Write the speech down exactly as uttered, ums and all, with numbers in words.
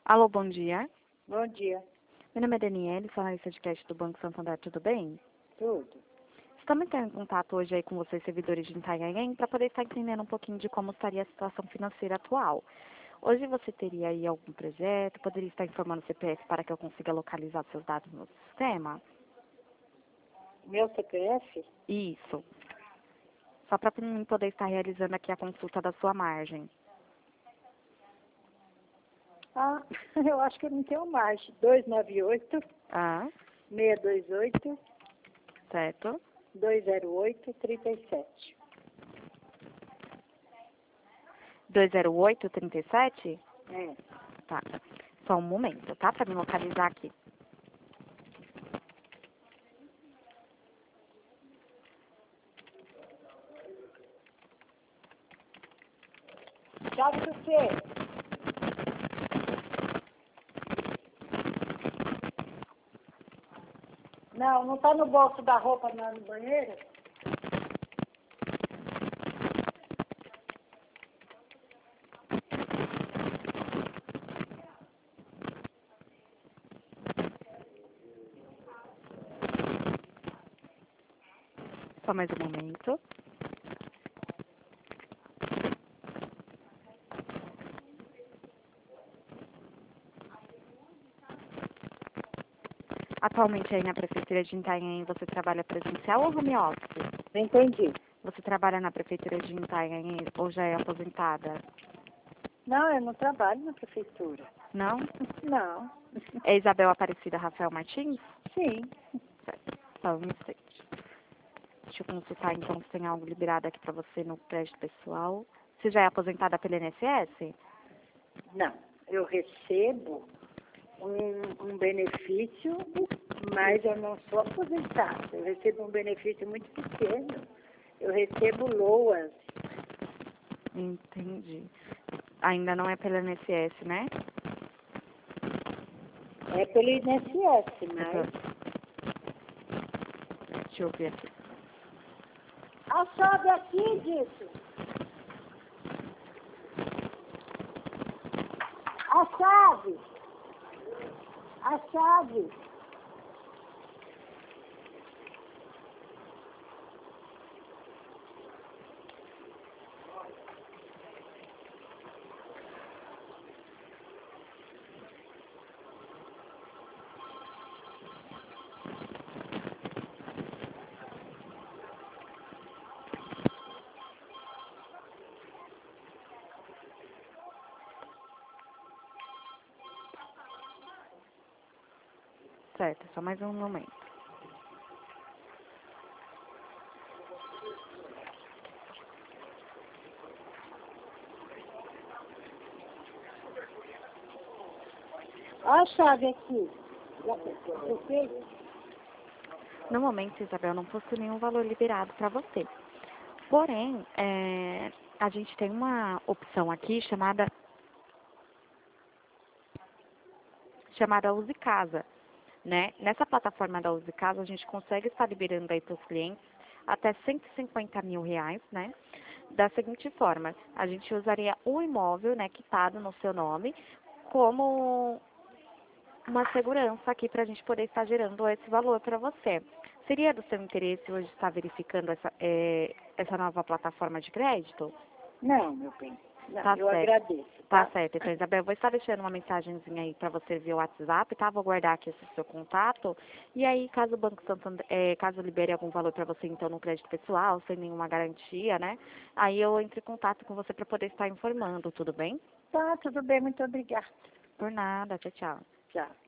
Alô, bom dia. Bom dia. Meu nome é Daniele, sou analista de crédito do Banco Santander, tudo bem? Tudo. Estamos entrando em contato hoje aí com vocês, servidores de Itanhaém, para poder estar entendendo um pouquinho de como estaria a situação financeira atual. Hoje você teria aí algum projeto? Poderia estar informando o C P F para que eu consiga localizar seus dados no sistema? Meu C P F? Isso. Só para mim poder estar realizando aqui a consulta da sua margem. Ah, eu acho que eu não tenho mais. dois nove oito, Ah, seis dois oito, certo. dois zero oito, três sete. dois zero oito, trinta e sete? É. Tá. Só um momento, tá? Para me localizar aqui. Chave do quê? Não, não está no bolso da roupa não, no banheiro? Só mais um momento. Atualmente aí na Prefeitura de Itanhaém você trabalha presencial ou home office? Não entendi. Você trabalha na Prefeitura de Itanhaém ou já é aposentada? Não, eu não trabalho na prefeitura. Não? Não. É Isabel Aparecida Rafael Martins? Sim. Certo. Só um instante. Deixa eu consultar então se tem algo liberado aqui para você no crédito pessoal. Você já é aposentada pelo I N S S? Não. Eu recebo um, um benefício, mas eu não sou aposentada. Eu recebo um benefício muito pequeno. Eu recebo loas. Entendi. Ainda não é pelo I N S S, né? É pelo I N S S, É mas... pelo- Deixa eu ver aqui. A chave aqui disso. A chave. A chave. Certo, só mais um momento. A chave aqui. Você? No momento, Isabel, não possui nenhum valor liberado para você. Porém, é, a gente tem uma opção aqui chamada chamada Use Casa, né? Nessa plataforma da Use Casa, a gente consegue estar liberando aí para os clientes até cento e cinquenta mil reais, né? Da seguinte forma, a gente usaria o imóvel, né, quitado no seu nome, como uma segurança aqui para a gente poder estar gerando esse valor para você. Seria do seu interesse hoje estar verificando essa, é, essa nova plataforma de crédito? Não, meu bem. Não, Tá eu certo. agradeço. Tá Tá? certo. Então, Isabel, eu vou estar deixando uma mensagenzinha aí para você via WhatsApp, tá? Vou guardar aqui esse seu contato. E aí, caso o Banco Santander, é, caso libere algum valor para você, então, no crédito pessoal, sem nenhuma garantia, né? Aí eu entro em contato com você para poder estar informando, tudo bem? Tá, tudo bem, muito obrigada. Por nada. Tchau, tchau. Tchau.